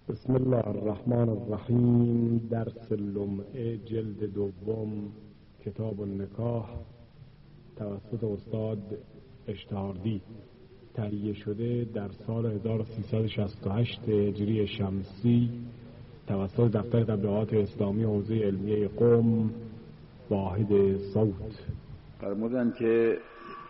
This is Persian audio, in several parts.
بسم الله الرحمن الرحیم. درس لمعه جلد دوم کتاب النکاح توسط استاد اشتهاردی تهیه شده در سال 1368 هجری شمسی توسط دفتر تبلیغات اسلامی حوزه علمیه قم واحد صوت. فرمودن که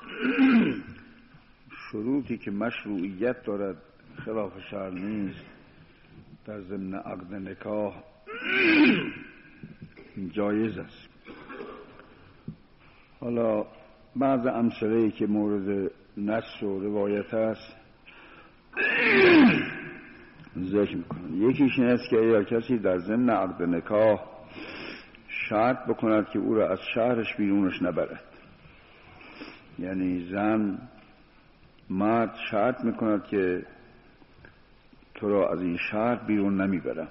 شروطی که مشروعیت دارد خلاف شرع نیست در ضمن عقد نکاح جایز است. حالا بعض امثله‌ای که مورد نص و روایت است ذکر میکنن. یکیش این است که اگر کسی در ضمن عقد نکاح شرط بکند که او را از شهرش بیرونش نبرد، یعنی مرد شرط میکند که تو را از این شهر بیرون نمیبرم،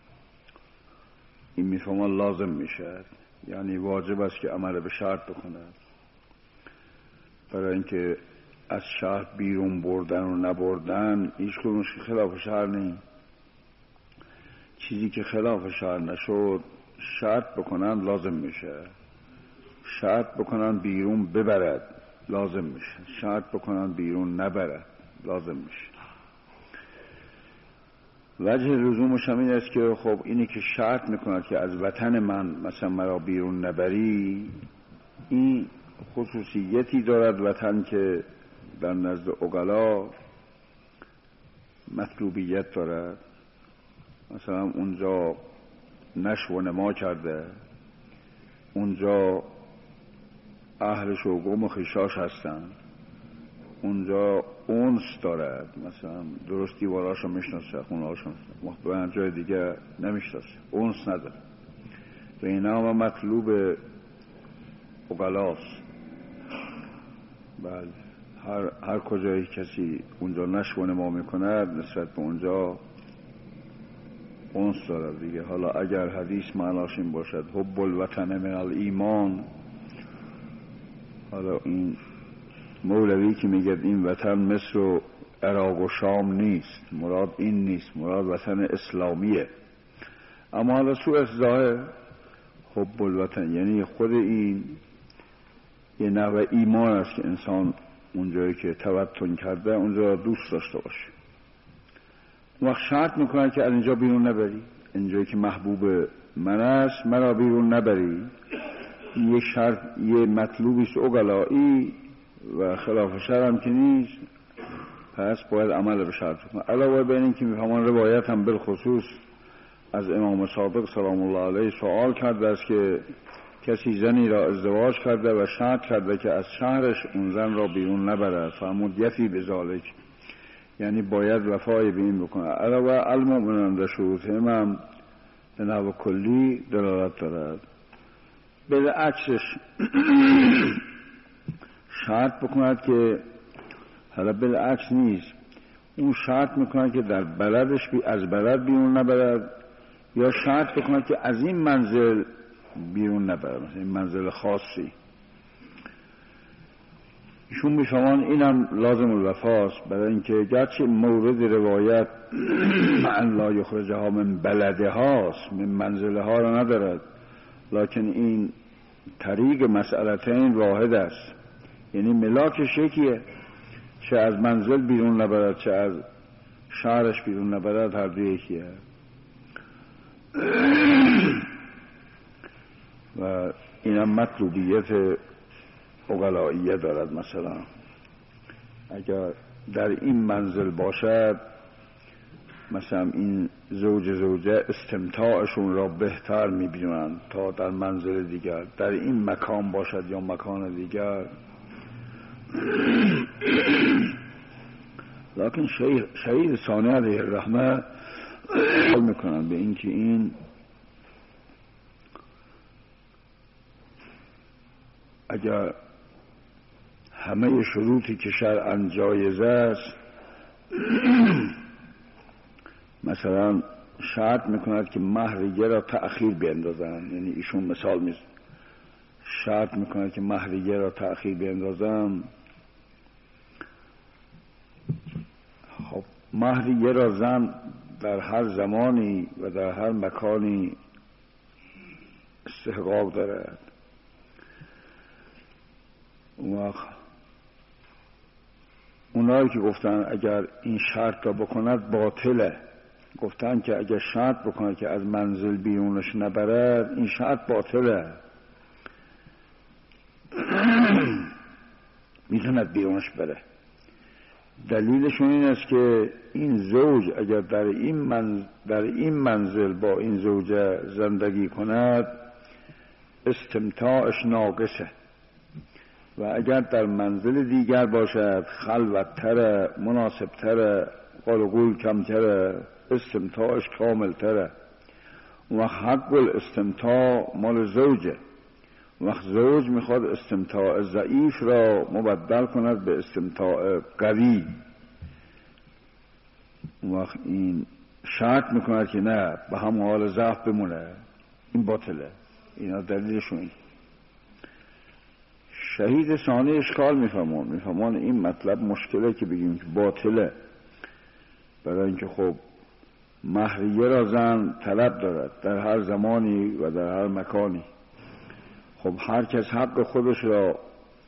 این میفهمان لازم میشد، یعنی واجب است که عمل به شرط بکند، برای اینکه از شهر بیرون بردن و نبردن هیچ کدومش خلاف شرع نیست. چیزی که خلاف شرع نشد شرط بکنن لازم میشه، شرط بکنن بیرون ببرد لازم میشه، شرط بکنن بیرون نبرد لازم میشه. وجه لزومش هم این است که خب اینی که شرط میکند که از وطن من مثلا مرا بیرون نبری، این خصوصیتی دارد وطن که در نزد عقلا مطلوبیت دارد. مثلا اونجا نشو و نما کرده، اونجا اهلش و قوم و خیشاش هستن، اونجا اونس دارد، مثلا درست دیواراشو میشناسه، خونهاشو مخبرن، جای دیگه نمیشناسه، اونس نداره. و اینا هم مطلوب عقلاست. بله، هر کجایی کسی اونجا نشو و نما میکند نسبت به اونجا اونس دارد دیگه. حالا اگر حدیث معناش این باشد حب الوطن من الایمان، حالا این مولوی که میگه این وطن مثل عراق و شام نیست، مراد این نیست، مراد وطن اسلامیه. اما حالا سوء ظاهر حب الوطن یعنی خود این یه نوع ایمان است که انسان اونجایی که توطن کرده اونجا دوست داشته باشه. وقت شرط میکنن که از اینجا بیرون نبری، اینجایی که محبوب من است مرا بیرون نبری. یه شرط، یه مطلوبیست عقلایی و خلاف شرع هم که نیست، پس باید عمل به شرط کنه. علاوه بر این که میفهمان روایت هم بالخصوص از امام صادق سلام الله علیه سوال کرده است که کسی زنی را ازدواج کرده و شرط کرده که از شهرش اون زن را بیرون نبرد، فرمود یفی بذالک، یعنی باید وفای به این بکنه. علاوه المؤمنون در شروطهم هم به نحو کلی دلالت دارد. بالعکسش شرط بکند که حالا بالعکس نیست، اون شرط میکند که در بلدش از بلد بیرون نبرد، یا شرط بکند که از این منزل بیرون نبرد، مثلا این منزل خاصی. ایشون میفهمان اینم لازم الوفاست، برای اینکه گرچه مورد روایت ان لا یخرجها من بلده هاست، من منزله ها را ندارد، لکن این طریق مسئلتین واحد است، یعنی ملاکش یکیه، چه از منزل بیرون نبرد چه از شهرش بیرون نبرد، هر دو یکیه. و اینم مطلوبیت عقلائیه دارد. مثلا اگر در این منزل باشد، مثلا این زوجه استمتاعشون را بهتر میبینند تا در منزل دیگر، در این مکان باشد یا مکان دیگر. لکن شهید ثانی علیه الرحمه حال میکنند به اینکه این اگر همه شروطی که شرعاً جایز است، مثلا شرط میکند که مهر یه را تأخیر بیندازن، یعنی ایشون مثال میزن شرط میکند که مهر یه را تأخیر بیندازن، خب مهر یه را زن در هر زمانی و در هر مکانی استحقاق دارد. اونایی که گفتن اگر این شرط را بکند باطله، گفتن که اگر شرط بکنه که از منزل بیرونش نبرد، این شرط باطله، میتوند بیرونش بره. دلیلشون این است که این زوج اگر در این منزل با این زوجه زندگی کند استمتاعش ناقصه و اگر در منزل دیگر باشد خلوت‌تره، مناسب‌تره، قال و قول کمتره، استمتاعش کاملتره. و حق الاستمتاع مال زوجه. وقت زوج میخواد استمتاع ضعیف را مبدل کند به استمتاع قوی، وقت این شرط میکند که نه به هم حال ضعف بمونه، این باطله. اینا دلیلشون. شهید ثانی اشکال میفهمون این مطلب مشکله که بگیم که باطله، برای اینکه خب مهریه را زن طلب دارد در هر زمانی و در هر مکانی. خب هر کس حق خودش را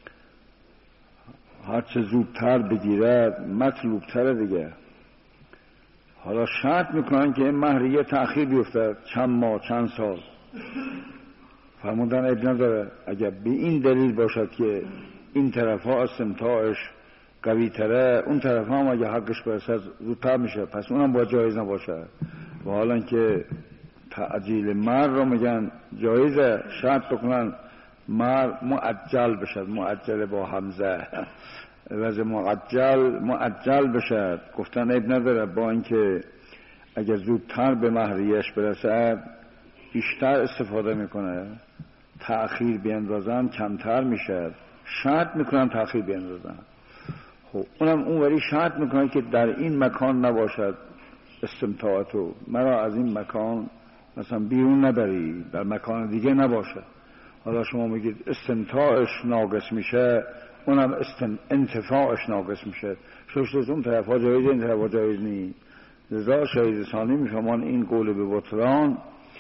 هر چه زودتر بگیرد مطلوب تره دیگه. حالا شرط میکنن که این مهریه تأخیر بیفتد چند ماه چند سال، فرمودن عیب نداره اگر به این دلیل باشد که این طرف ها استمتاعش قوی تره، اون طرف ها هم اگر حقش برسد زودتر میشه، پس اونم باید جایز نباشه. و حالا که تعجیل مهر را میگن جایزه، شرط بکنن مهر معجل بشد، معجل با همزه وز معجل بشد، گفتن عیب نداره با اینکه اگر زودتر به مهریش برسد بیشتر استفاده میکنه، تأخیر بیندازن کمتر میشه، شرط میکنن تأخیر بیندازن. خب اونم اونوری شرط میکنه که در این مکان نباشد استمتاعتو، مرا از این مکان مثلا بیرون نبری، در مکان دیگه نباشه. حالا شما میگید استمتاعش ناقص میشه، اونم انتفاعش ناقص میشه، شوشت اون طرف ها جایز این طرف ها جایز نی. لذا شهید ثانی میفهمان این قول به بطلان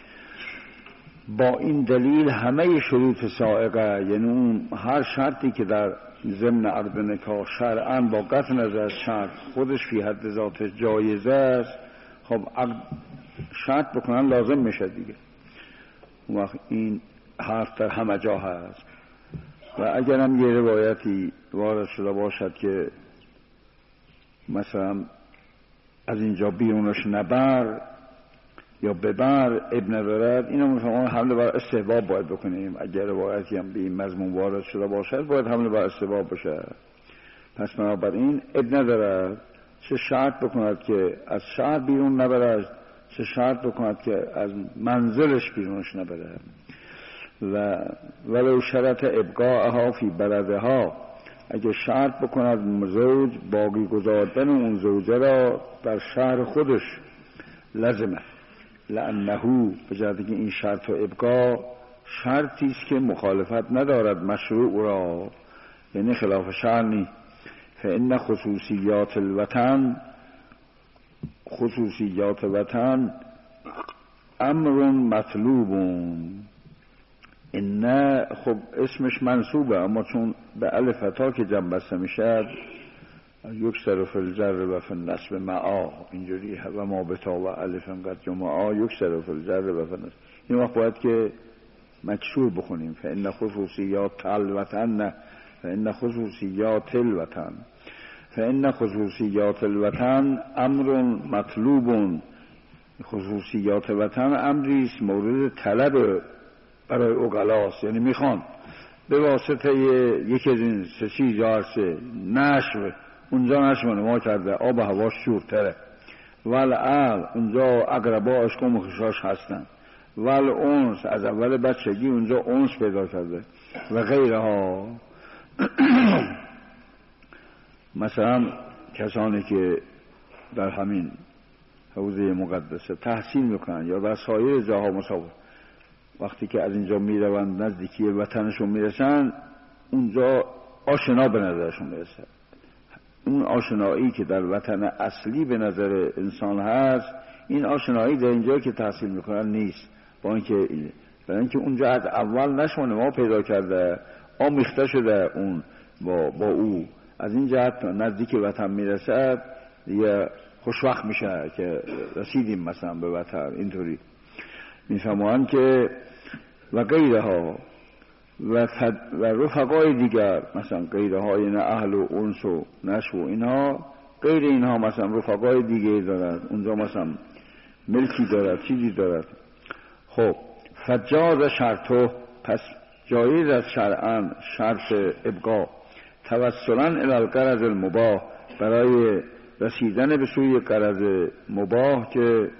با این دلیل همه شروط سائقه، یعنی اون هر شرطی که در ضمن عقد نکاح شرعاً با قطع نظر از شرط خودش فی حد ذات جایزه است، خب شرط بکنن لازم میشه دیگه. وقت این حرف در همه جا هست. و اگر هم یه روایتی وارد شده باشد که مثلا از اینجا بیرونش نبر یا ببر ابن ندارد، اینو میفهمون حمله بر استحباب باید بکنیم. اگر روایتی هم به این مضمون وارد شده باشد باید حمله بر استحباب بشه. پس بنابراین ابن ندارد چه شرط بکند که از شهر بیرون نبرد، چه شرط بکند که از منزلش بیرونش نبره. و ولو شرط ابقاءها فی بلدها، اگه شرط بکند زوج باقی گذاردن اون زوجه را در شهر خودش لازمه، لانه بجرد که این شرط و ابقاء شرطی است که مخالفت ندارد مشروع را، یعنی خلاف شرع نی. فإن خصوصیات وطن امر مطلوب. این خب اسمش منصوبه، اما چون به الف تا که جمع بسته میشه یکسر فی الجر و فی النصب معا، اینجوری و ما بتا و الف انقدر جمعا یکسر فی الجر و فی النصب. این وقت باید که مکسور بخونیم فإن خصوصیات الوطن، فإن خصوصیات الوطن، فإن خصوصیات الوطن امر مطلوب. خصوصیات وطن امری است مورد طلب برای عقلاست، یعنی میخوان به واسطه یکی از این سه چیز یا هرسه نشو، اونجا نشو ما کرده آب هواش شورتره، والعقل اونجا اقرباش قوم و خشاش هستن، والانس از اول بچگی اونجا انس پیدا کرده و غیرها. مثلا کسانی که در همین حوزه مقدسه تحصیل میکنن یا در سایر جاها مسافر، وقتی که از اینجا میروند نزدیکی وطنشون میرسن اونجا آشنا به نظرشون میرسه، اون آشنایی که در وطن اصلی به نظر انسان هست، این آشنایی در اینجا که تحصیل میکنن نیست. با اینکه اونجا از اول نشونه ما پیدا کرده، آمیخته شده اون با او، از این جهت نزدیک وطن میرسد یه خوشوقت میشه که رسیدیم مثلا به وطن. اینطوری میفهمن که و غیره ها و رفقای دیگر، مثلا غیره های نه اهل و انس و نشو و اینها، غیر اینها مثلا رفقای دیگه دارد اونجا، مثلا ملکی دارد، چیزی دارد. خب فجاز شرطه، پس جایز از شرعاً شرط ابقا، توسلاً الی الغرض المباح، برای رسیدن به سوی غرض مباح که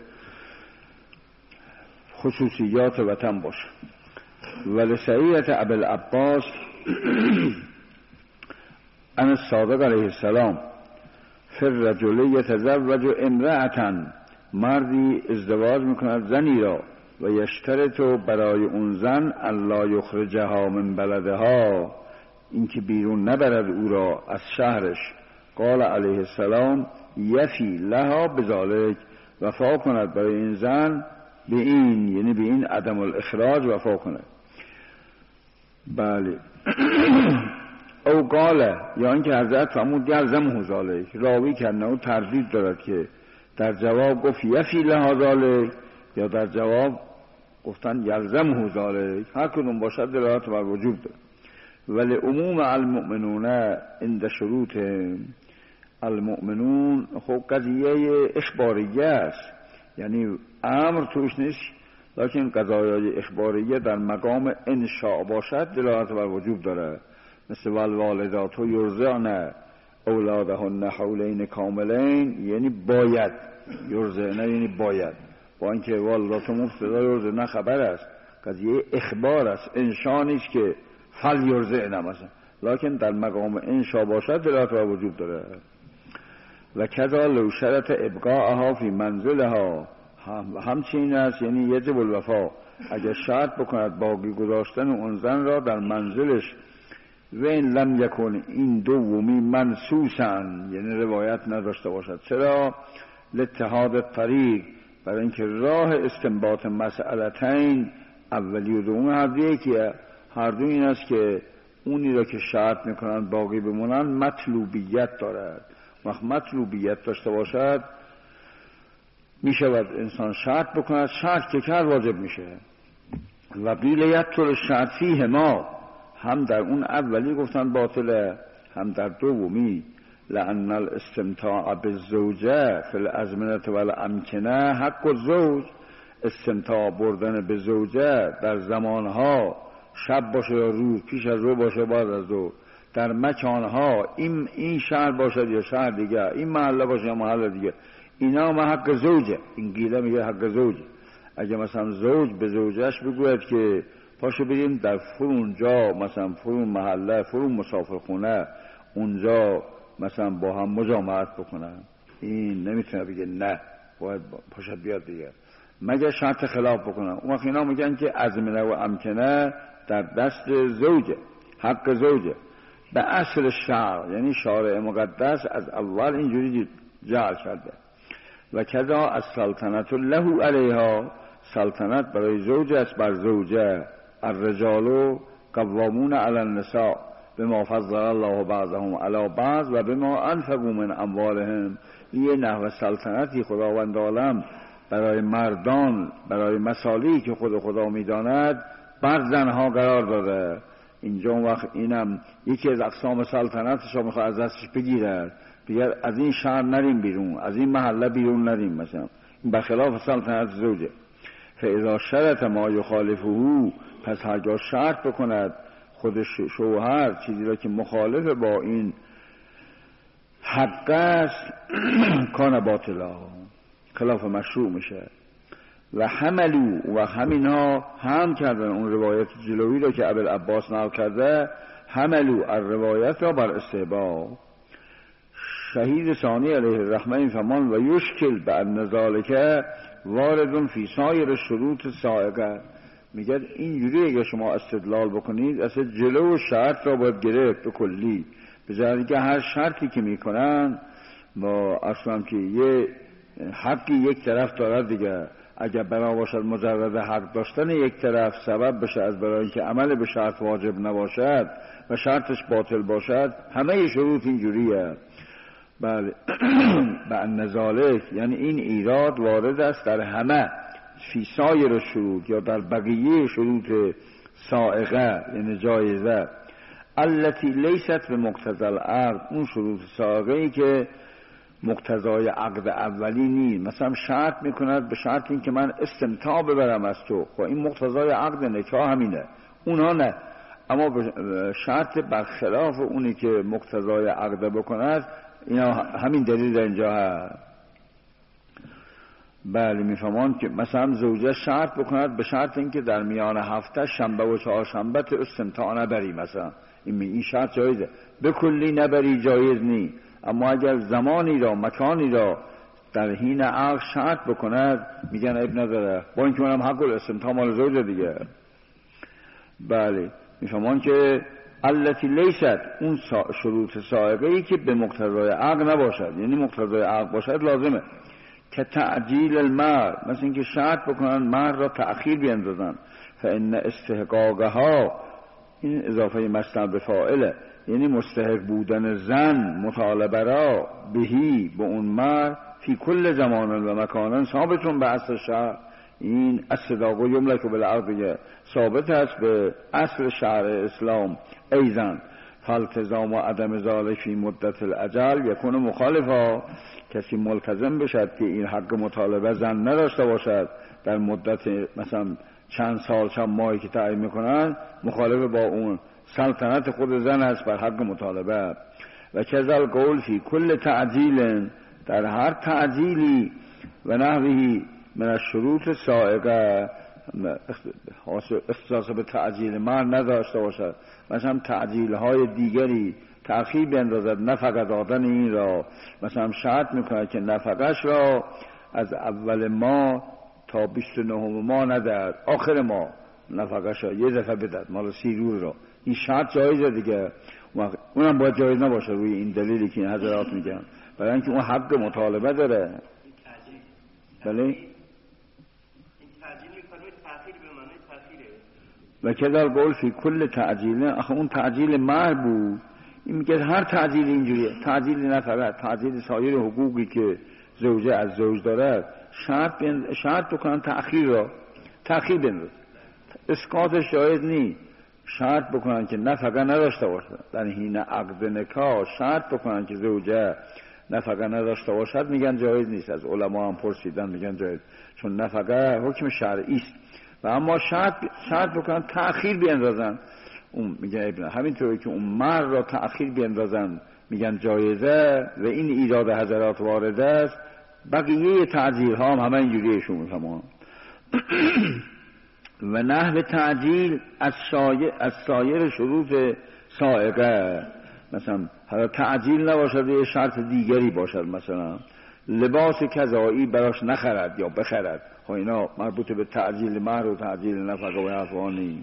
خصوصیات وطن باشه. ولسعیت ابی العباس ان الصادق علیه السلام فی الرجل یتزوج امرأة، مردی ازدواج میکند زنی را، و یشترط برای اون زن الا یخرجها من بلدها، اینکه بیرون نبرد او را از شهرش. قال علیه السلام یفی لها بذالک، وفا کند برای این زن به این، یعنی به این عدم الاخراج وفا کند. بله. او قال، یا اینکه حضرت فرمود یلزمه ذالک، راوی کنه و تردید دارد که در جواب گفت یفی لها ذالک یا در جواب گفتن یلزمه ذالک، هر کدوم باشد دلالت بر وجوب دارد. ولی عموم المؤمنون عند شروط المؤمنون، خب قضیه اخباریه است، یعنی امر توش نیست، لیکن قضایای اخباریه در مقام انشاء باشد دلالت بر وجوب داره. مثل والوالدات یرضعن اولادهن حولین کاملین، یعنی باید، یرضعن یعنی باید، با اینکه والدات مبتدا یرضعن خبر است، قضیه اخبار است، انشاء نیست که فل یرضعن مثلا، لیکن در مقام انشاء باشد دلالت بر وجوب داره. و کذا لو شرط ابقاءها فی منزلها، همچنین است، یعنی یجب الوفا، اگر شرط بکند باقی گذاشتن اون زن را در منزلش. و این لم یکن این دومی منسوسن، یعنی روایت نداشته باشد. چرا؟ لاتحاد طریق، برای اینکه راه استنباط مسئلتین اولی و دومی هر دو این است که اونی را که شرط میکنند باقی بمونن مطلوبیت دارد. وقت مطلوبیت داشته باشد میشود انسان شرط بکند، شرط که کرد واجب میشه. و قیل یبطل شرط فیه ما، هم در اون اولی گفتن باطله، هم در دومی. لأن الاستمتاع بالزوجه فی الازمنه والامکنه حق الزوج، استمتاع بردن به زوجه در زمانها، شب باشه یا روز، پیش از رو باشه بعد از رو، در مکانها، این شهر باشد یا شهر دیگه، این محله باشه یا محله دیگه، اینا ما حق زوجه. این قیله میگه حق زوجه. اگه مثلا زوج به زوجش بگوید که پاشو بریم در فرون جا، مثلا فرون محله، فرون مسافرخونه، اونجا مثلا با هم مجامعت بکنن، این نمیتونه بگه نه، باید پاشد بیاد دیگه، مگه شرط خلاف بکنن. اون وقت اینا میگن که ازمنه و امکنه در دست زوجه، حق زوجه به اصل شرع، یعنی شارع مقدس از اول اینجوری جعل کرده. و کذا از سلطنت له علیها، سلطنت برای زوج است بر زوجه. الرجال قوامون علی النساء بما فضل الله بعضهم علی بعض و بما انفقوا من اموالهم. یه نحو سلطنتی خداوند عالم برای مردان، برای مصالحی که خدا میداند بر زنها قرار داده. اینجا وقت اینم یکی از اقسام سلطنتش رو میخواد از دستش بگیرد، بگه از این شهر نریم بیرون، از این محله بیرون نریم مثلا، این بخلاف سلطنت زوجه. فاذا شرط ما یخالفه، پس هرگاه شرط بکند خود شوهر چیزی را که مخالف با این حق است، کان باطلا، خلاف مشروع میشه. و حملو، و همینها هم کردن اون روایت جلوی را که ابوالعباس نقل کرده، حملو الروایت را بر استحباب. شهید ثانی علیه الرحمه فرمان و یشکل بان ذالک وارد فی سایر شروط سائقه. میگه اینجوری اگه شما استدلال بکنید اصلا جلو شرط را باید گرفت به کلی، به جهتی که هر شرطی که میکنن با اصلا که یه حقی یک طرف دارد دیگه، اگر بنا باشد مجرد حق داشتن یک طرف سبب بشه از برای اینکه عمل به شرط واجب نباشد و شرطش باطل باشد، همه شروط اینجوریه. بله. به نظالک یعنی این ایراد وارد است در همه فی سایر شروط یا در بقیه شروط سائغه یعنی جایزه، التي لیست به مقتضی العقد، اون شروط سائغه‌ای که مقتضای عقد اولی نیست. مثلا شرط میکند به شرط این که من استمتاع ببرم از تو، خب این مقتضای عقد نکاح همینه، اونها نه. اما به شرط برخلاف اونی که مقتضای عقد بکند، اینا همین دلیل در اینجا هست. بله میفهمان که مثلا زوجه شرط بکند به شرط اینکه در میان هفته شنبه و چهارشنبه تو استمتاع نبری، مثلا این شرط جایزه. به کلی نبری جایز نی، اما اگر زمانی را مکانی را در حین عقد شرط بکند میگن عیب نداره، با اینکه منم حق الاستمتاع مال زوجه دیگه. بله میفهمان که التي لیست اون شروط سائغه‌ای که به مقتضای عقد نباشد، یعنی مقتضای عقد باشد لازمه. که تعجیل المهر، مثل اینکه شرط بکنن مهر را تأخیر بیندازن. فان استحقاقها، این اضافه مصدر به فاعله، یعنی مستحق بودن زن مطالبه را بهی به اون مهر فی کل زمان و مکان ثابتون به اصل شرع. این الصداق یملک بالعقد ثابت است به اصل شرع اسلام. ایزن فالتزام و عدم ذلک فی مدت الاجل یکون مخالفا، کسی ملتزم بشد که این حق مطالبه زن نداشته باشد در مدت مثلا چند سال چند ماهی که تعیین میکنن، مخالف با اون سلطنت خود زن است بر حق مطالبه. و کذل قول فی کل تعجیل، در هر تعجیلی و نحوی من الشروط سائغه اختصاص به تعجیل مهر نداشته باشد. مثلا تعجیل های دیگری تأخیر بیندازد، نفقه دادن این را مثلا شرط میکنه که نفقش را از اول ماه تا 29 ماه ندهد، آخر ماه نفقش را یه دفعه بدهد، مال 30 روز را. این شرط جایزه دیگه، اونم باید جایز نباشه روی این دلیلی که این حضرات میگن، برای اینکه اون حق مطالبه داره. بله و که در قول فی کل تعجیل، آخه اون تعجیل مهر بود، این میگه هر تعجیل اینجوریه، تعجیل نفقه، تعجیل سایر حقوقی که زوجه از زوج دارد، شرط بکنن تأخیر را، تأخیر بنداز، اسقاط شاید نی، شرط بکنن که نفقه نداشته باشد در حین عقد نکاح، شرط بکنن که زوجه نفقه نداشته باشد، میگن جایز نیست. از علما هم پرسیدن میگن جایز، چون نفقه حکم شرعی است. و اما شرط بکنن تأخیر بیندازن، اون میگن ابن، همینطوری که اون مهر را تأخیر بیندازن میگن جایزه. و این ایراد حضرات وارد است. بقیه تعجیل ها هم همه اینجوریه شما تمام. و نحو تعجیل از سایر شروط سائغه، مثلا تعجیل نباشد یه شرط دیگری باشد، مثلا لباس کذایی براش نخرد یا بخرد، خب اینا مربوط به تعجیل مهر و تعجیل نفقه و حرفانی.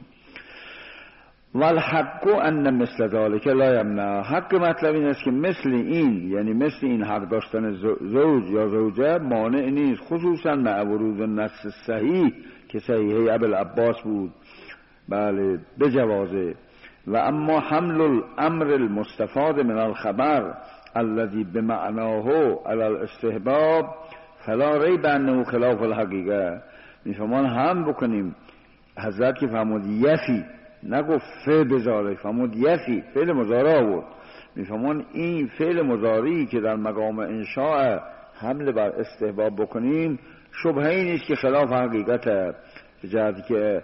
والحق ان مثل ذلك لا یمنع، حق مطلب این است که مثل این، یعنی مثل این حق داشتن زوج یا زوجه مانع نیست، خصوصا مع ورود النص صحیح که صحیحه ابوالعباس بود، بله بجوازه. و اما حمل الامر المستفاد من الخبر الذي بمعناه على الاستحباب فلا ریب انه خلاف الحقیقه. میفهمان هم بکنیم، حضرت که فرمود یفی، نگفت فعل بذاره، فرمود یفی، فعل مضارع بود. میفهمان این فعل مضارعی که در مقام انشاء حمل بر استحباب بکنیم شبهه‌ای نیست که خلاف حقیقته، به جهتی که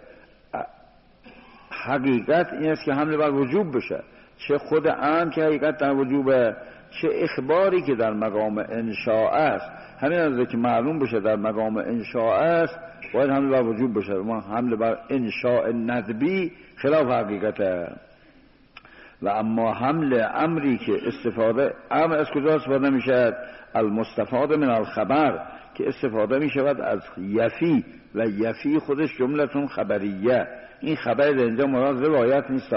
حقیقت این است که حمل بر وجوب بشه، چه خود امر که حقیقت در وجوبه، چه اخباری که در مقام انشاء است. همین از که معلوم بشه در مقام انشاء است باید حمل بر وجوب بشه. ما حمل بر انشاء ندبی خلاف حقیقته. و اما حمل امری که استفاده، امر از کجا استفاده میشه؟ المستفاد من الخبر، که استفاده میشود از یفی، و یفی خودش جملتون خبریه. این خبر در اینجا مراد روایت نیست،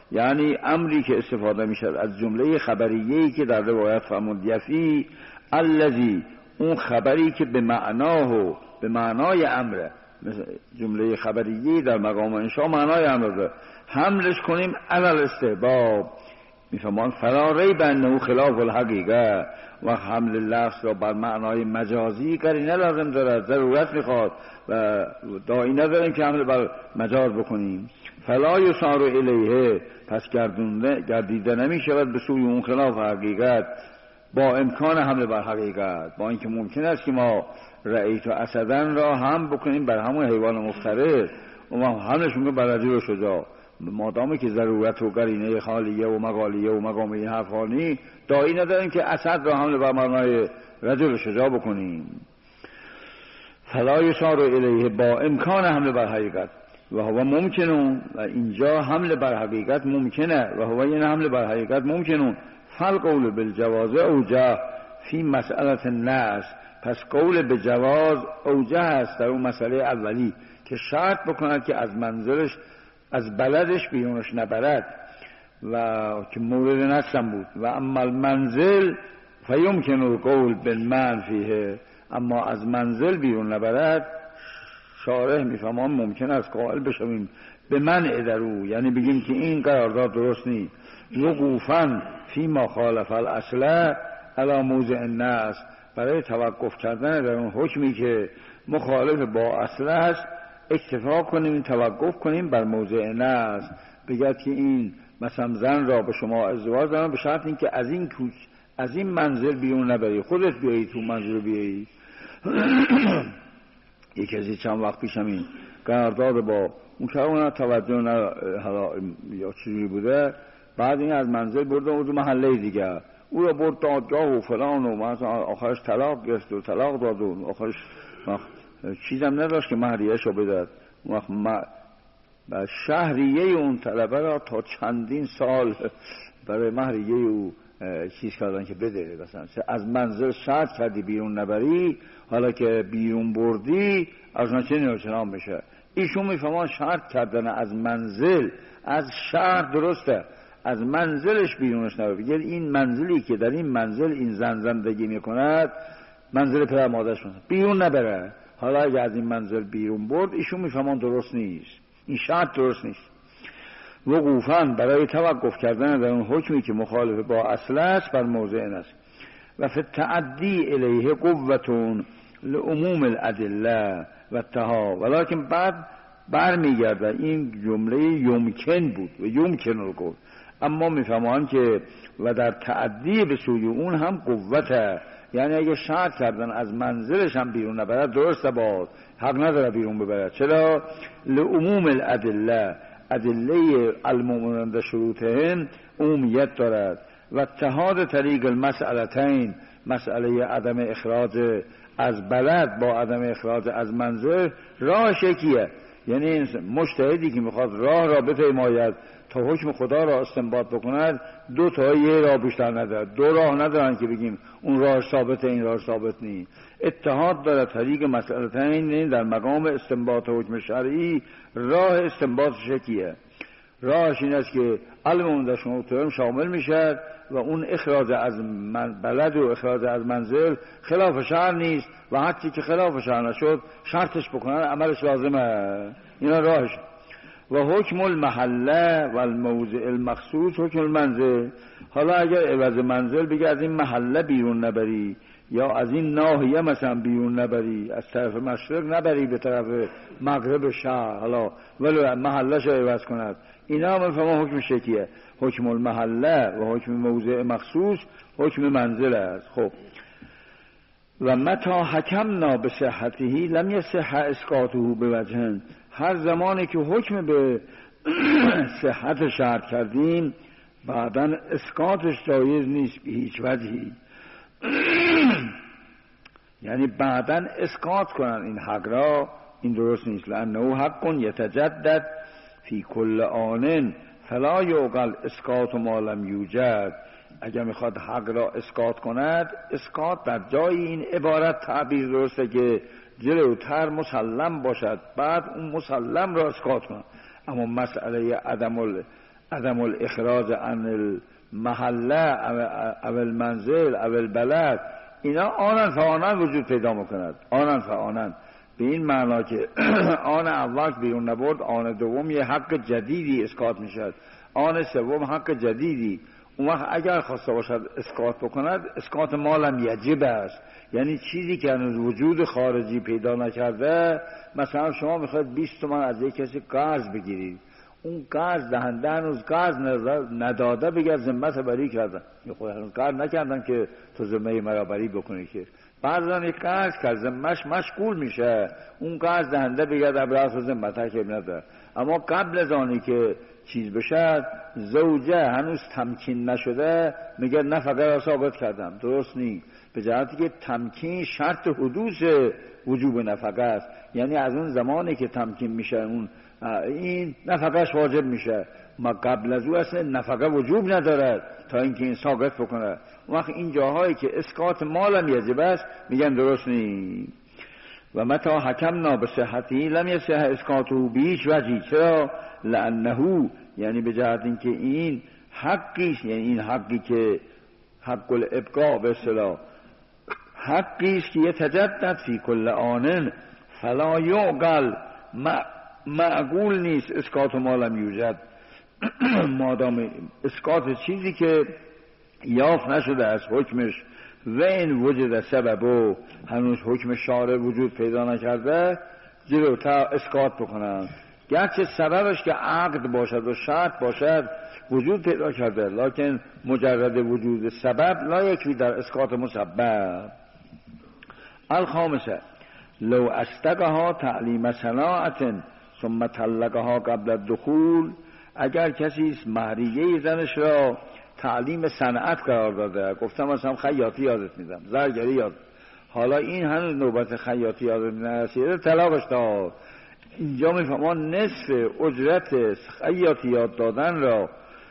یعنی امری که استفاده می شد از جمله خبریه‌ای که در روایت فرمود یفی الذی، اون خبری که به معنای امره، جمله خبریه‌ای در مقام انشاء معنای امره، حملش کنیم علل استحباب. میفهمان فلا ریب انه خلاف الحقیقه، و حمل لفظ را بر معنای مجازی قرینه لازم دارد، ضرورت میخواد و داعی نداریم که حمل بر مجاز بکنیم. فلا یسار الیه، پس گردیده نمی شود به سوی اون خلاف حقیقت با امکان حمل بر حقیقت، با اینکه ممکن است که ما رأیت اسدن را هم بکنیم بر همون حیوان مفترس و ما حملش میکنیم بر رجل و شجاع، مادامی که ضرورت و قرینه خالیه و مقالیه و مقامی این حرفانی داعی نداریم که اسد را حمل بر معنای رجل و شجاع بکنیم. فلا یسار الیه، با امکان حمل بر حقیقت و هو ممکنون، و اینجا حمل بر حقیقت ممکنه و هو این حمل بر حقیقت ممکنون. فالقول بالجواز اوجه فی مسئله الناس، پس قول به جواز اوجه است در اون مسئله اولی که شرط بکند که از منزلش از بلدش بیرونش نبرد و که مورد نصم بود. و اما المنزل فیمکن القول بالمنع فیه، اما از منزل بیرون نبرد شارح میفهمان ممکن است قائل بشویم به منع درو، یعنی بگیم که این قرارداد درست نیست. وقوفا فی ما خالف الاصل علی موضع النص، برای توقف کردن در اون حکمی که مخالف با اصل است اکتفا کنیم، توقف کنیم بر موضع نص. بگید که این مثلا زن را به شما ازدواج دارم به شرط این که از این منزل بیرون نبری، خودت بیایی تو منزل بیایی. یکی از چند وقت پیش همین قرارداد با اون که اون توجه یا چیزی بوده، بعد این از منزل برده اون محله دیگه، او را برد دادگاه و فلان و مثلا آخرش طلاق گرفت و طلاق داد و آخرش چیزم نداشت که مهریه‌اش رو بدهد. شهریه اون طلبه را تا چندین سال برای مهریه او چیز کردن که بده. مثلا از منزل شرط کردی بیرون نبری، حالا که بیرون بردی از نچنین و چنان میشه. ایشون میفهمان شرط کردن از منزل از شهر درسته، از منزلش بیرونش نبری. یعنی این منزلی که در این منزل این زن زندگی میکند منزل پدر مادرش بیرون نبره، حالا اگه از این منزل بیرون برد ایشون میفهمان درست نیست، این شرط درست نیست. وقوفاً برای توقف کردن در اون حکمی که مخالف با اصل است بر موضع است. و فی التعدی الیه قوتون لعموم الادله و التها، ولکن بعد برمیگرده این جمله یمکن بود و یمکن رو گفت، اما میفهمان که و در تعدی به سوی اون هم قوته، یعنی اگه شرط کردن از منزلش هم بیرون نبرد درسته، باز حق نداره بیرون ببرد. چرا؟ لعموم الادله، ادله المؤمنون در شروطهم عمومیت دارد. و اتحاد طریق المسئلتین، مسئله عدم اخراج از بلد با عدم اخراج از منزل راهش یکیه. یعنی مجتهدی که میخواد راه را بپیماید تا حکم خدا را استنباط بکند، دو تا یه راه بیشتر ندارد، دو راه ندارن که بگیم اون راه ثابته این راه ثابت نیست. اتحاد دارد طریق مسئلتین در مقام استنباط حکم شرعی، راه استنباطش یکیه. راهش این است که علم در شما شامل میشد و اون اخراج از بلد و اخراج از منزل خلاف شرع نیست و حتی که خلاف شرع نشد شرطش بکنن عملش لازمه. اینا راهش. و حکم المحله و الموضع المخصوص حکم المنزل. حالا اگر عوض منزل بگه از این محله بیرون نبری یا از این ناحیه مثلا بیرون نبری، از طرف مشرق نبری به طرف مغرب شهر، حالا ولی محلهش عوض کند، اینا هم فهمه حکم شکیه. حکم المحله و حکم موضع مخصوص حکم منزل است. خب و متا حکمنا به صحتهی لم یصح اسقاطه بوجه، هر زمانی که حکم به صحت شرط کردیم بعداً اسقاطش جایز نیست به هیچ وجهی. یعنی بعداً اسقاط کنن این حق را، این درست نیست. لانه حق یتجدد فی کل آن فلا یعقل اسقاط ما لم یوجد. اگر میخواد حق را اسقاط کند، اسقاط در جای این عبارت تعبیر درسته که جلوتر مسلم باشد، بعد اون مسلم را اسقاط کند. اما مسئله عدم الاخراج عن المحله او المنزل او البلد، اینا آنن فآنن وجود پیدا میکند. آنن فآنن به این معنا که آن اول بیرون نبرد، آن دوم یه حق جدیدی اسقاط میشد، آن سوم حق جدیدی. اون وقت اگر خواسته باشد اسقاط بکند، اسقاط مالم یجب است، یعنی چیزی که هنوز وجود خارجی پیدا نکرده. مثلا شما میخواید 20 تومان از یک کسی قرض بگیرید، اون قرض دهنده هنوز قرض نداده، بگه ذمت بری کردن، خود هنوز قرض نکردن که تو ذمه مرا بری بکنی که بعضان یک قرض کرد ذمهش مشغول میشه، اون قرض دهنده بگه در براس ذمت که نداره. اما قبل از آنی که چیز بشه، زوجه هنوز تمکین نشده میگه نفقه را ثابت کردم. درست نیست، به جهتی که تمکین شرط حدوث وجوب نفقه است، یعنی از اون زمانی که تمکین میشه اون این نفقهش واجب میشه. ما قبل از او اصلا نفقه وجوب ندارد تا اینکه این ثابت بکنه. وقت این جاهایی که اسقاط مالم یجب است میگن درست نیست. و متا حکمنا به صحتی لم یصح اسقاطه بیش وجهی. چرا؟ لانه، یعنی به جهت اینکه این حقی، یعنی این حقی که حق الابقاء به اصطلاح حقی است که یتجدد فی کل آن فلا یعقل، معقول نیست اسقاط مالم یوجد مادام اسقاط چیزی که یافت نشده از حکمش و این وجود سببو هنوز حکم شارع وجود پیدا نکرده، جلوتر اسقاط بکنن. گرچه سببش که عقد باشد و شرط باشد وجود پیدا کرده، لکن مجرد وجود سبب لا یکفی در اسقاط مسبب. الخامسه لو استقها تعلیم صناعت ثم طلقها قبل الدخول، اگر کسی مهریه زنش را تعلیم صنعت قرار داده، گفتم مثلا خیاطی یادت میدم، زرگری یاد، حالا این هنوز نوبت خیاطی یادت نرسیده، طلاقش داد. اینجا میفهمان نصف اجرت خیاطی یاد دادن را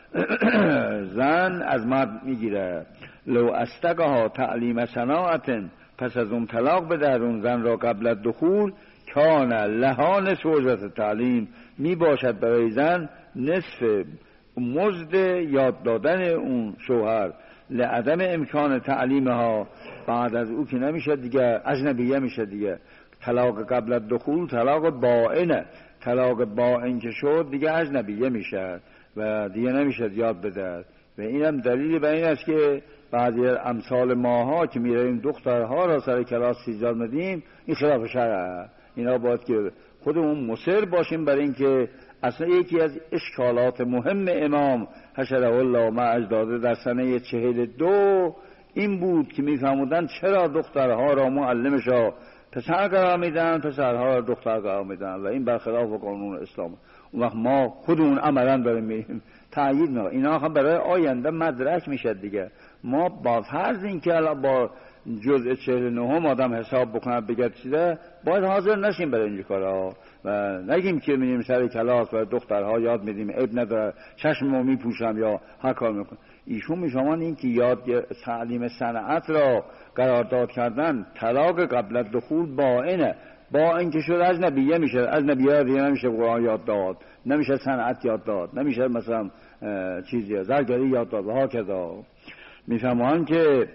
زن از مرد میگیره. لو استقها تعلیم صناعت، پس از اون طلاق بده اون زن را قبل دخول، کان لها نصف اجرت تعلیم، می باشد برای زن نصف مزد یاد دادن اون شوهر، لعدم امکان تعلیمها، بعد از او که نمیشه دیگه، اجنبیه میشه دیگه. طلاق قبل دخول طلاق باینه، طلاق باین که شد دیگه اجنبیه میشه و دیگه نمیشه یاد بده. و اینم دلیلی به این است که بعضی امثال ماها که میریم دخترها را سر کلاس ایجاد میدیم، این خلاف شرع. اینا باید که خودمون مصر باشیم برای اینکه اصلا یکی از اشکالات مهم امام حشره الله ما اجداده در سنه 42 این بود که میفهمودن چرا دخترها را معلمش را پسر قرار میدن، پسرها را دختر قرار میدن و این برخلاف قانون اسلام. اون وقت ما خودمون عملا داریم میریم تأیید نه، اینا هم برای آینده مدرک میشه دیگه. ما با فرض این که با جزء 49 آدم حساب بکنه بگه چیزه، باید حاضر نشیم برای این کارها و نگیم که میریم سر کلاس و دخترها یاد میدیم، عیب نداره چشممو میپوشم یا هر کار میکنم. ایشون میفهمان این که یاد تعلیم صنعت را قرارداد کردن، طلاق قبل دخول باینه، با اینکه شد اجنبیه میشه، اجنبیه دیگه نمیشه قرآن یاد داد، نمیشه صنعت یاد داد، نمیشه مثلا چیزی زرگری یاد داد و ها کذا. میفهمان که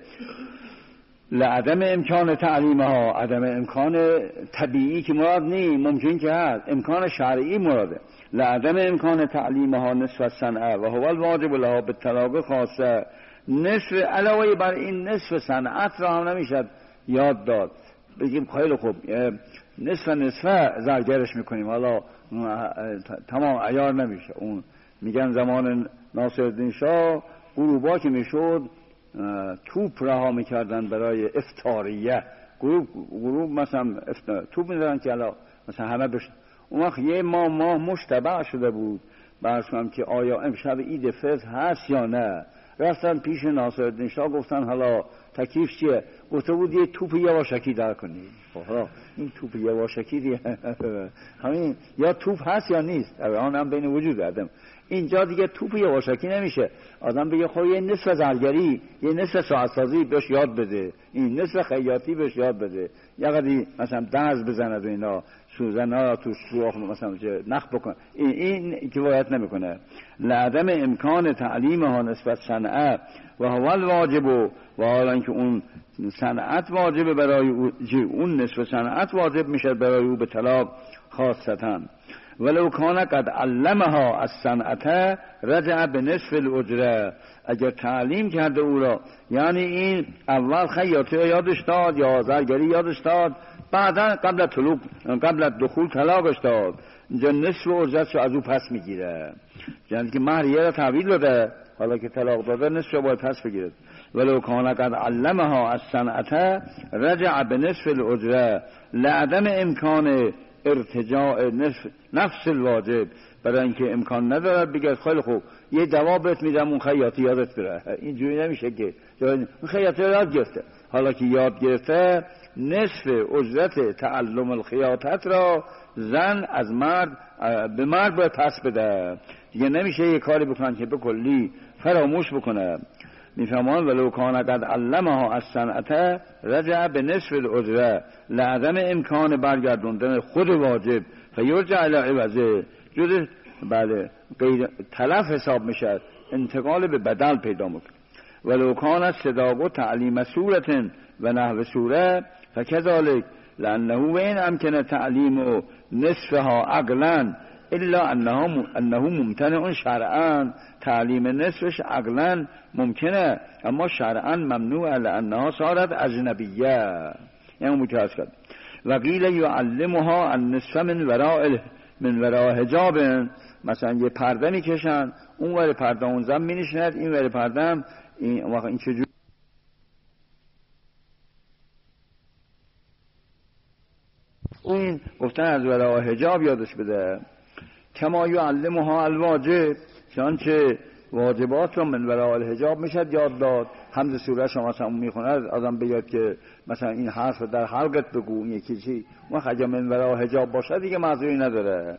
لعدم امکان تعلیمها، عدم امکان طبیعی که مراد نی، ممکن که هست، امکان شرعی مراده. لعدم امکان تعلیمها نصف صنعه و هو الواجب لها بالطلاق خاصه، نصف علاوه بر این نصف صنعت را هم نمیشد یاد داد. بگیم خیلی خوب نصف زرگرش میکنیم، حالا تمام عیار نمیشه. اون میگن زمان ناصرالدین شاه غروبا که میشد توپ رها میکردن برای افطاریه، گروه مثلا توپ میدارن که حالا مثلا همه بشن. اون وقت یه ماه مشتبه شده بود، برسونم که آیا امشب عید فطر هست یا نه. رفتن پیش ناصرالدین شاه گفتن حالا تکلیف چیه؟ گفته بود یه توپ یواشکی در کنید. حالا این توپ یواشکی همین یا توپ هست یا نیست، آن هم بین وجود آدم. اینجا دیگه توپ یواشکی نمیشه. آدم بگه خب یه نصف زرگری، یه نصف ساعت‌سازی بهش یاد بده، این نصف خیاطی بهش یاد بده، یه قدری مثلا درز بزنه و اینا، سوزن‌ها تو سوراخ مثلا نخ بکن، این کفایت نمیکنه. لعدم امکان تعلیمها نسبت صنعت و هو الواجب، و حالا اینکه اون صنعت واجب برای اون نصف صنعت واجب میشه برای او به طلاق خاصتا. ولو کان قد علمها از صنعت رجع به نصف الاجره، اگر تعلیم کرده او را، یعنی این اول خیاطی یادش داد یا زرگری یادش داد، بعدا قبل دخول طلاقش داد، اینجا نصف اجرتش از او پس میگیره. یعنی که مهر یه را تحویل داده، حالا که طلاق داده نصف را باید پس بگیرد. ولو کان قد علمها از صنعت رجع به نصف الاجره لعدم امکان ارتجاع نفس الواجب، برای اینکه امکان ندارد بگه خیلی خوب یه دوا بهت میدم اون خیاطی یادت بره. اینجوری نمیشه که اون خیاطی یاد گرفته، حالا که یاد گرفته نصف اجرت تعلم الخیاطت را زن از مرد به مرد باید پس بده. دیگه نمیشه یه کاری بکنن که به کلی فراموش بکنه. میفهمان ولو کان قد علمها از صنعت رجع به نصف الاجره لعدم امکان برگردوندن خود واجب فیرجع الی عوضه، جز بله غیر تلف حساب میشه، انتقال به بدل پیدا میکنه. ولو کان صداق تعلیم صورت و نحو صوره فکذالک لانه وین امکن تعلیم نصفها عقلا الا انه ممتنع شرعا، تعلیم نصفش عقلا ممکنه اما شرعا ممنوع لانها صارت اجنبیه، یعنی متعارف کرد. و قیل یعلمها النصف من وراء حجاب، مثلا یه پرده میکشن، اون ور پرده اون زن مینشند، این ور پرده هم این چجوری اون گفتن از وراء حجاب یادش بده. کما یعلمها الواجب، چنانچه واجبات رو من وراء الحجاب میشد یاد داد. حمد سوره شما مثلا میخونه آدم بیاد که مثلا این حرف در حلقت بگو، این یکی چی، اگه من وراء حجاب باشه دیگه معذوری نداره.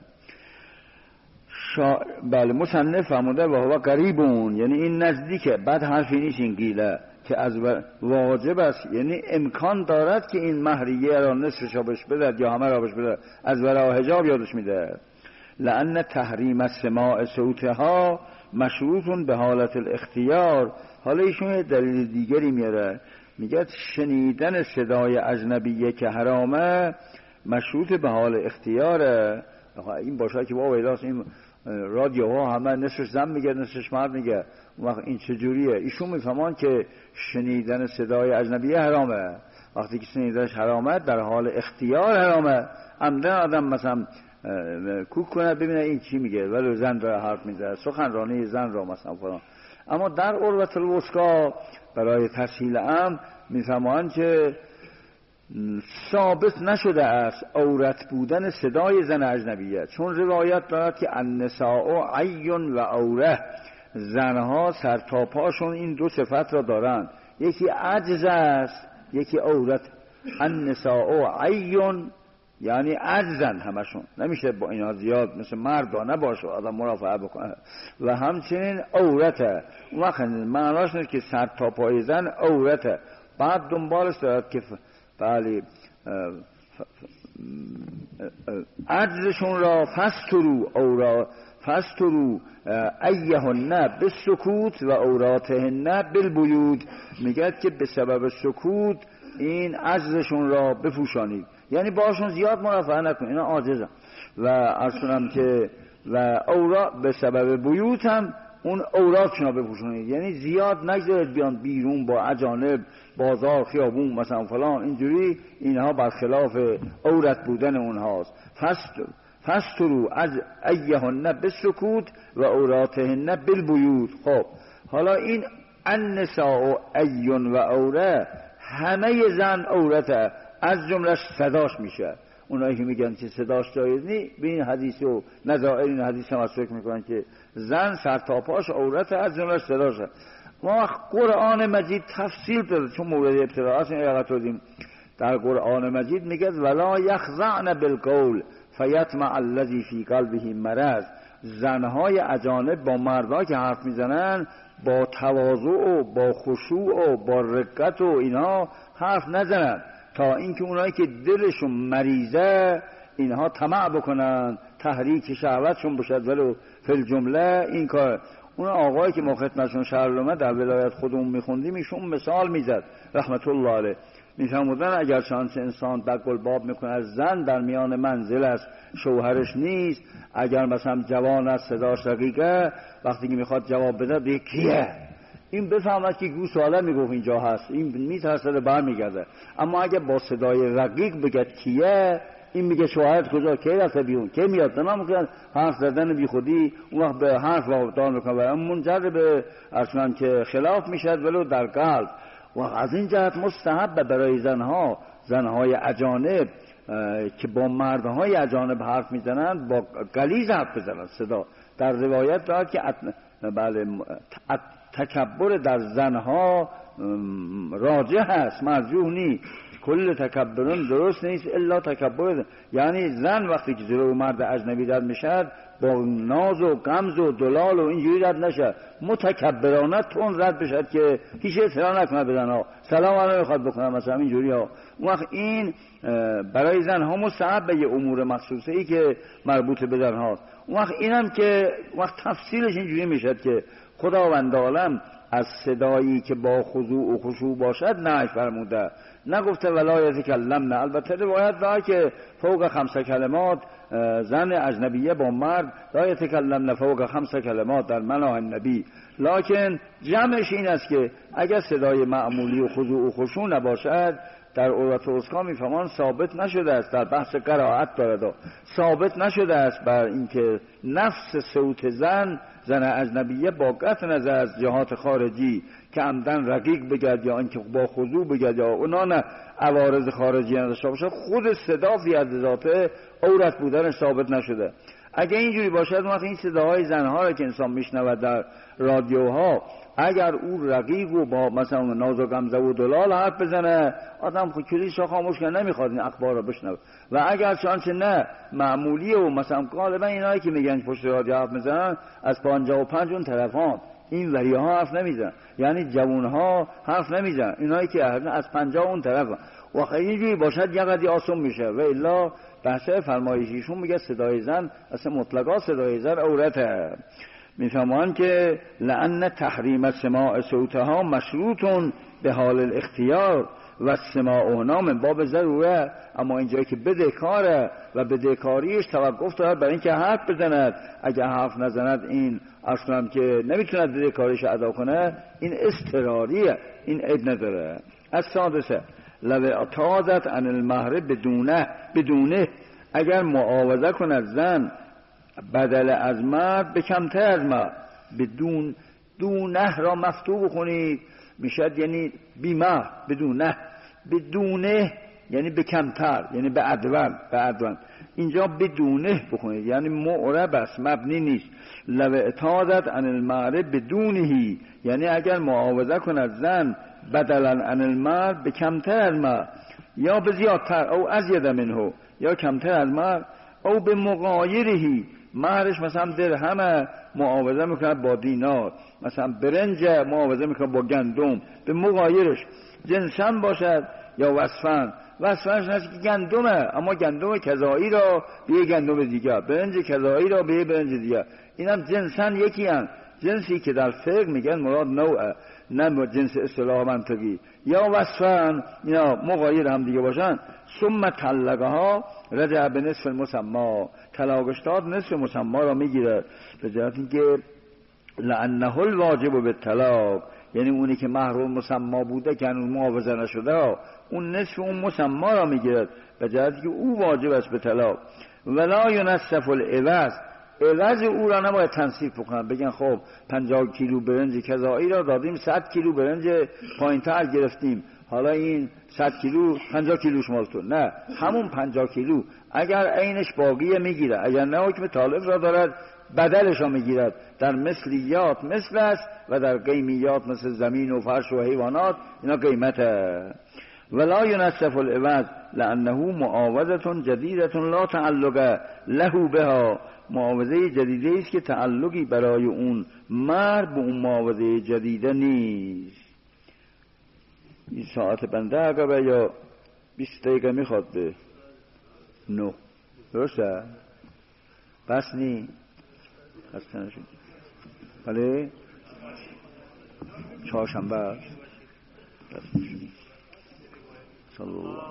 بله مصنف فرموده و هو قریبون، یعنی این نزدیکه، بعد حرفی نیست این گیله که از واجب است، یعنی امکان دارد که این مهریه را نصفش را بهش بدهد یا همه را بهش بدهد، از وراء حجاب یادش میده. لأن تحریم سماع صوتها مشروط به حالت الاختیار. حالا ایشون دلیل دیگری میاره، میگه شنیدن صدای اجنبیه که حرامه مشروط به حال اختیاره. این باشه که بابا ایلاس این رادیوها همه نصفش زن میگه نصفش مرد میگه، وقت این چجوریه؟ ایشون میفهمان که شنیدن صدای اجنبیه حرامه، وقتی که شنیدنش حرامه در حال اختیار حرامه. عمدن آدم مثلا کوک کنه ببینه این چی میگه ولی زن را حرف میزنه، سخنرانی زن را مثلا فلان. اما در عروة الوثقی برای تسهیل امر میفهمان که ثابت نشده است عورت بودن صدای زن اجنبیه، چون روایت دارد که النساء عی و عوره، زنها سر تا پاشون این دو صفت را دارند، یکی عجز است یکی عورت. النساء عی یعنی عجزن همشون، نمیشه با اینا زیاد مثل مردانه باشه آدم مرافعه بکنه، و همچنین عورته. وقت معناش نیست که سر تا پای زن عورته، بعد دنبالش دارد که بله عجزشون را فسترو ایهن بالسکوت و عوراتهن بالبیوت، میگه که به سبب سکوت این عجزشون را بپوشانید، یعنی باشون زیاد مرافعه نکنید، اینا عاجزن. و عرض کنم که و اورا به سبب بیوت هم اون عوراتشون را بپوشانید، یعنی زیاد نگذارید بیان بیرون با اجانب بازار خیابون مثلا فلان اینجوری، اینها برخلاف عورت بودن اونهاست. فسترو از ایهن بالسکوت و عوراتهن بالبیوت. خب حالا این النساء ایون و عوره، همه زن عورته، از جملهش صداش میشه. اونایی که میگن که صداش جایز نی، به این حدیث و نظائر این حدیث هم فکر میکنن که زن سر تا پاش عورته، از جملهش صداشه. ما قرآن مجید تفصیل داده، چون مورد ابتدا است این یقت دادیم. در قرآن مجید میگه ولا یخضعن بالقول فیطمع الذی فی قلبه مرض، زنهای اجانب با مردها که حرف میزنن با تواضع و با خشوع و با رقت و اینها حرف نزنن، تا اینکه اونایی که دلشون مریضه اینها طمع بکنن، تحریک شهوتشون بشد. ولو فی الجمله این کار. اون آقایی که ما خدمتشون شهرالعلومه در ولایت خودمون میخوندیم ایشون مثال میزد رحمت الله علیه، میفرمودن اگر شانس انسان دق الباب میکنه از زن در میان منزل است شوهرش نیست، اگر مثلا جوان است صداش رقیقه، وقتی که میخواد جواب بده دیگه کیه این بفهمد که گوش سواله میگفت اینجا هست، این میترسه برمیگرده. اما اگه با صدای رقیق بگد کیه، این میگه شوهرت کجا، کی رفته بیرون، کی میاد، نام میکنن حرف زدن بی خودی، اون وقت به حرف واقعدار میکنه و منجر به اصلا که خلاف میشد ولو در قلب. و از این جهت مستحب برای زنهای اجانب که با مردهای اجانب حرف میزنند با غلیظ حرف بزنند صدا. در روایت دارد که بله تکبر در زنها راجح است، مرجوح نیست. کل تکبرون درست نیست الا تکبر، یعنی زن وقتی که جلو مرد اجنبی رد میشد با ناز و غمز و دلال و اینجوری رد نشه، متکبرانه تون رد بشد که هیچ احترام نکنه به زنها، سلام علیکم میخواد بکنه مثلا اینجوری ها. اون وقت این برای زنها مستحب به یه امور مخصوصه ای که مربوط به زنهاست. اون وقت اینم که وقت تفصیلش اینجوری میشد که خداوند عالم از صدایی که با خضوع و خشوع باشد نهی فرموده، نگفته ولا یتکلمن. البته روایت داره که فوق 5 کلمات زن اجنبیه با مرد لا یتکلمن فوق 5 کلمات در مناهی النبی، لکن جمعش این است که اگر صدای معمولی و خضوع و خشوع نباشد در عروة الوثقی میفهمان ثابت نشده است، در بحث قرائت دارد ثابت نشده است بر اینکه نفس صوت زن اجنبیه با قطع نظر از جهات خارجی که عمدن رقیق بگد یا اینکه با خضوع بگد یا اونا نه عوارض خارجی نداشته باشه، خود صدا فی حد ذاته عورت بودن ثابت نشده. اگه اینجوری باشد وقت این صداهای زنها را که انسان میشنود در رادیوها اگر او رقیق و با مثلا ناز و غمزه و دلال حرف بزنه آدم کلیش خاموش کنه، نمیخواد این اخبار را بشنوه. و اگر چانچه نه معمولیه و مثلا غالبا اینایی که میگن پشت رادیو حرف میزنن از 55 اون طرفان، این وریه ها حرف نمیزنن، یعنی جوون ها حرف نمیزنن، اینایی که از 50 اون طرفان. و اینجوری باشد یه قدری آسون میشه. و الا بحث فرمایشیشون میگه صدای زن اصلا مطلقا صدای زن عورته. میفهمان که لأن تحریم سماع صوتها مشروط به حال الاختیار و سماعهما من باب ضروره. اما اینجایی که بدهکاره و بدهکاریش توقف دارد برای اینکه حرف بزند، اگه حرف نزند این اصلا که نمیتوند بدهکاریش ادا کنه، این اضطراریه، این عیب نداره. از سادسه لو اعتاضت عن المهر بدونه اگر معاوضه کند زن بدل از مرد به کمتر از مرد، بدون دونه را مفتوح بخونید میشد یعنی بیمه، بدونه یعنی به کمتر، یعنی به عدوان. اینجا بدونه بخونید یعنی معرب است، مبنی نیست. لو اعتاضت عن المهر بدونهی یعنی اگر معاوضه کند زن بدلا عن المرد به کمتر از مرد یا به زیادتر او ازید منه یا کمتر از مرد، او به مغایرهی مهرش مثلا درهم معاوضه میکنه با دینار، مثلا برنج معاوضه میکنه با گندم، به مغایرش جنسن باشد یا وصفنش نست که گندمه اما گندم کذایی را به یه گندم دیگه، برنج کذایی را به یه برنج دیگه، اینم جنسن یکی هم. جنسی که در فقه میگن مراد نوعه نه جنس اصطلاح منطقی، یا وصفن اینا مغایر هم دیگه باشن. ثم طلقها رجع به نصف المسمى، طلاقش داد نصف مسمى را میگیره، به جهت اینکه لانه الواجب بالطلاق، یعنی اونی که محروم مسمى بوده که هنوز معاوضه نشده اون نصف اون مسمى را میگیره، به جهت که او واجب است به طلاق. ولا ينصف العوض، عوض او را نباید تنصیف بکنن، بگن خب 50 کیلو برنج کذایی را دادیم 100 کیلو برنج پایین‌تر گرفتیم، حالا این 100 کیلو 50 کیلوش مال تو، نه همون 50 کیلو اگر عینش باقیه میگیره، اگر نه حکم طالب را دارد بدلش را میگیرد. در مثلیات مثل است و در قیمیات مثل زمین و فرش و حیوانات اینا قیمته. ولا ينصف العوض لانه معاوضه جدیده لا تعلق له بها معاوضه جدیده است که تعلقی برای اون مرد به اون معاوضه جدیده نیست. این ساعت بنده عقبه یا 20 دقیقه میخواد به 9 درسته؟ بس نی خسته نشد. بله چهارشنبه است. صلی الله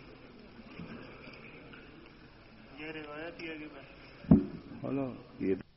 یه روایتی اگه حالا